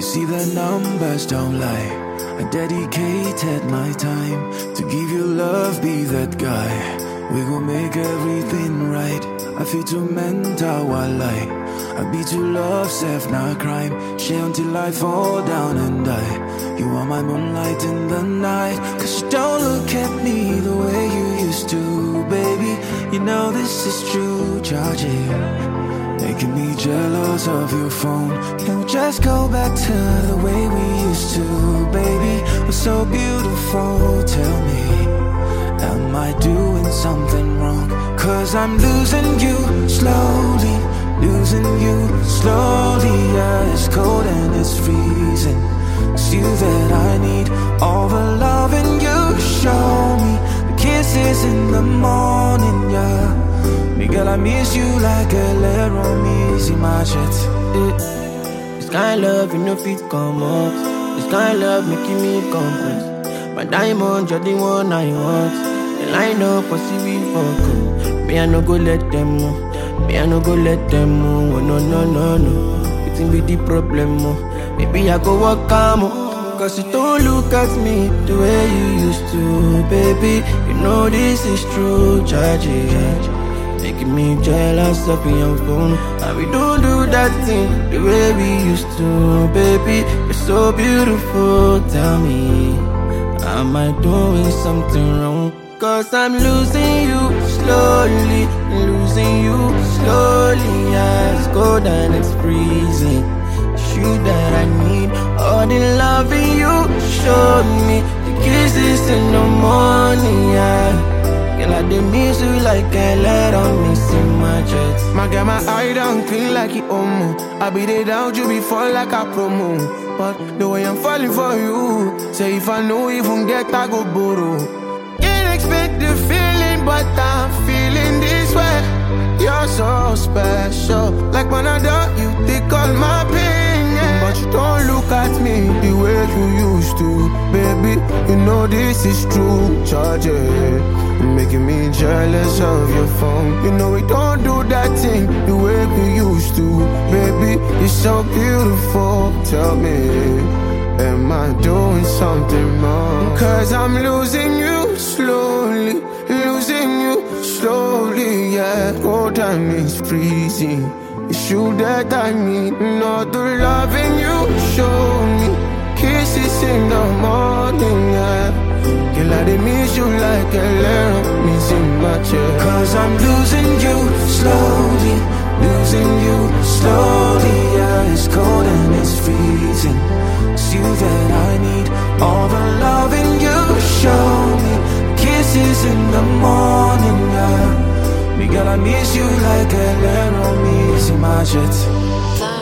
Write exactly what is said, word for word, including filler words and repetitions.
see the numbers don't lie. I dedicated my time to give you love, be that guy. We gon' make everything right. I feel too mental while I I be too love, self, not crime. Share until I fall down and die. You are my moonlight in the night. Cause you don't look at me the way you used to, baby. You know this is true, charge it. Making me jealous of your phone. Can we just go back to the way we used to, baby? We're so beautiful, tell me, am I doing something wrong? Cause I'm losing you slowly, losing you slowly. Yeah, it's cold and it's freezing. It's you that I need, all the loving you show me, the kisses in the morning, yeah. Girl, I miss you like a little miss in my chest. This kind of love you know fit come up. This kind of love making me compress. My diamond, you're the one I want. The line up, I see we fuck up. Me, I no go let them know. Me, I no go let them know. Oh, no, no, no, no. You think be the problem, oh. Maybe I go walk calm, oh. Cause you don't look at me the way you used to, baby. You know this is true, tragic. Making me jealous of your phone. And we don't do that thing the way we used to, baby. You're so beautiful, tell me, am I doing something wrong? Cause I'm losing you slowly, losing you slowly. Yeah, it's cold and it's freezing. It's you that I need, all the loving you showed me, the kisses in the morning, yeah. Girl, I did miss you like a let on me in my chest. My girl, my eye down clean like it omo. I be there down you before like a promo. But the way I'm falling for you, say if I know even get I go borrow. Can't expect the feeling, but I'm feeling this way. You're so special, like when I do you take all my pain, yeah. But you don't look at me the way you used to, baby. You know this is true, charge it. Making me jealous of your phone. You know we don't do that thing the way we used to, baby. You're so beautiful, tell me, am I doing something wrong? Cause I'm losing you slowly, losing you slowly, yeah. Cold time is freezing. It's you that I need, not the loving you show me, kisses in the morning, yeah. Girl, I did miss you like a little miss in my chest. Cause I'm losing you slowly, losing you slowly. Yeah, it's cold and it's freezing. It's you that I need, all the loving you show me, kisses in the morning, yeah. Me girl, I miss you like a little miss in my chest.